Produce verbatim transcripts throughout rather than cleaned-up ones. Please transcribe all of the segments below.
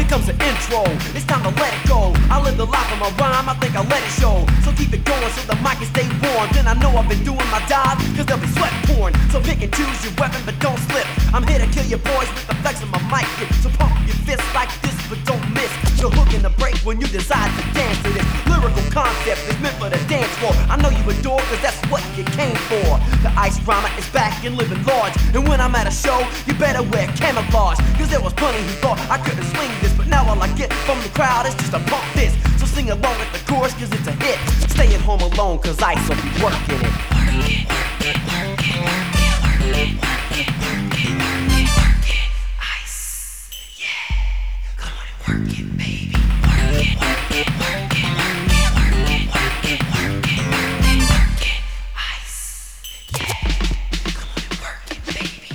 comes the intro. It's time to let it go. I live the life of my rhyme, I think I'll let it show. So keep it going so the mic can stay warm. Then I know I've been doing my job, cause there'll be sweat pouring. So pick and choose your weapon, but don't slip. I'm here to kill your boys with the flex of my mic. So pump your fists like this, but don't miss. You're hooking the break when you decide to dance to this lyrical concept is meant for the dance floor. I know you adore, cause that's what you came for. The ice rhymer is back and living large. And when I'm at a show, you better wear camouflage. Cause there was plenty who thought I couldn't swing this, but now all I get from the crowd is just a pump this. So sing along with the chorus cause it's a hit. Stay at home alone cause Ice will be working it. Work it, work it, work it, work it, work it, work it, work it, work it, Ice, yeah. Come on and work it, baby. Work it, work it, work it, work it, work it, work it, work it, work it, work it, Ice, yeah. Come on and work it, baby.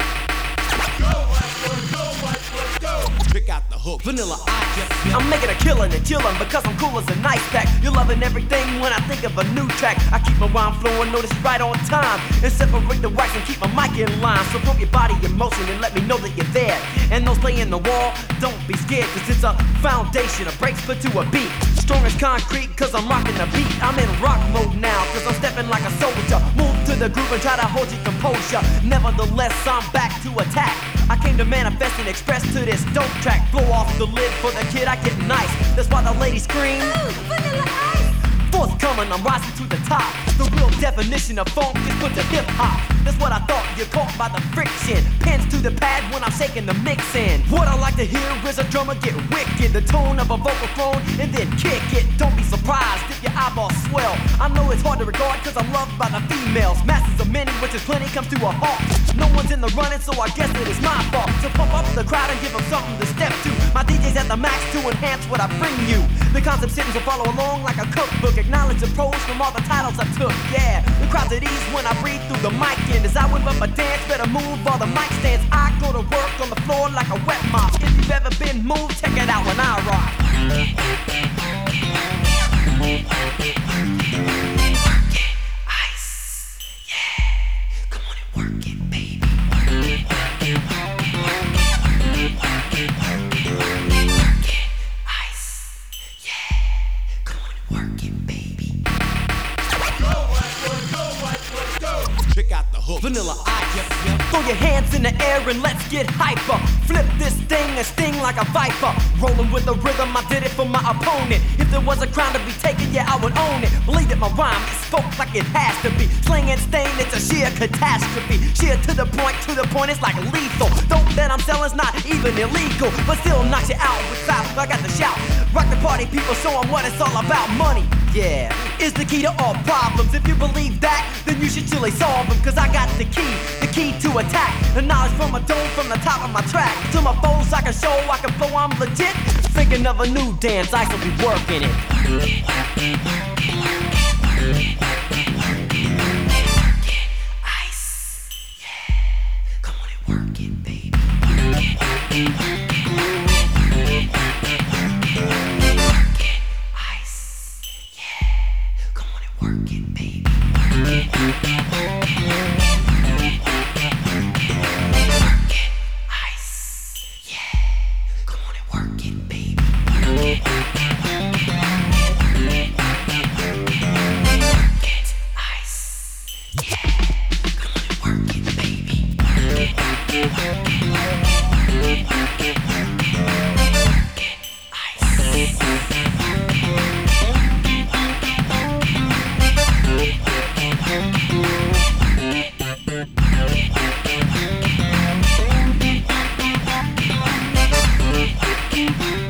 Go, Ice, let's go, Ice, let's go. Pick out the hook. Vanilla Ice, yeah. I'm making a killing and chillin' because I'm cool as a nice pack. You're loving everything when I think of a new track. I keep my rhyme flowing, notice it's right on time. And separate the wax and keep my mic in line. So pump your body in motion and let me know that you're there. And those playing the wall, don't be scared cause it's a foundation, a break split to a beat. Strong as concrete cause I'm rocking the beat. I'm in rock mode now cause I'm stepping like a soldier. Move to the groove and try to hold your composure. Nevertheless, I'm back to attack. I came to manifest and express to this dope track. Blow off the lid for the kid, I get nice. That's why the ladies scream, ooh, Vanilla Ice. Forthcoming, I'm rising to the top. The real definition of funk is put to hip hop. That's what I thought, you're caught by the friction. Pins to the pad when I'm shaking the mix in. What I like to hear is a drummer get wicked. The tone of a vocal phone and then kick it. Don't be surprised if your eyeballs swell. I know it's hard to regard cause I'm loved by the females. Masses of many, which is plenty, comes to a halt. No one's in the running, so I guess it is my fault to pump up the crowd and give them something to step to. My D J's at the max to enhance what I bring you. The concept sentence will follow along like a cookbook. Acknowledge the pros from all the titles I took, yeah. The crowd's at ease when I breathe through the mic. And as I whip up a dance, better move all the mic stands. I go to work on the floor like a wet mop. If you've ever been moved, check it out when I rock. Work it, work it, work it, work it, work it, work it, work it, work it, Ice, yeah. Come on and work it, baby. Work it, work it, work it, work it, work it, work it, work it, work it, work it, Ice, yeah. Come on and work it, baby. Go, Ice, let's go, Ice, let's go. Pick out the hook. Vanilla Ice, yep, yep. Throw your hands in the air and let's get hyper. Flip this thing and sting like a viper. Rolling with the rhythm, I did it for my opponent. If there was a crown to be taken, yeah, I would own it. Believe that my rhyme is spoke like it has to be. Slang and stain, it's a sheer catastrophe. Sheer to the point, to the point, it's like lethal. Dope that I'm selling's not even illegal, but still knocks you out with clout. I got to shout. Rock the party, people, show 'em what it's all about. Money, yeah, is the key to all problems. If you believe that, then you should surely solve them. Cause I got the key, the key to attack. The knowledge from a dome from the top of my track. To my foes I can show, I can flow, I'm legit. Thinking of a new dance, Ice will be working it. Work it, work it, work it, work it, work it, work it, work it, work it, work it, Ice, yeah. Come on and work it, baby. Work it, work it, work it, work it, work it, work it, work it, work it, work it, Ice, yeah. Come on and work it, baby. Work it, work it, work it, work it, work it, work it, work it, work it, Ice, yeah. Come on and work it, baby. Work it, work it, work it, work it, work it, work it, work it, work it, Ice, yeah. Come on and work it, baby. Work it, work it, work it, work it, work it, work it, work it, work it, Ice, work it, work it, work it, work it, work it, work it, work it, work it, work it, work it, work it,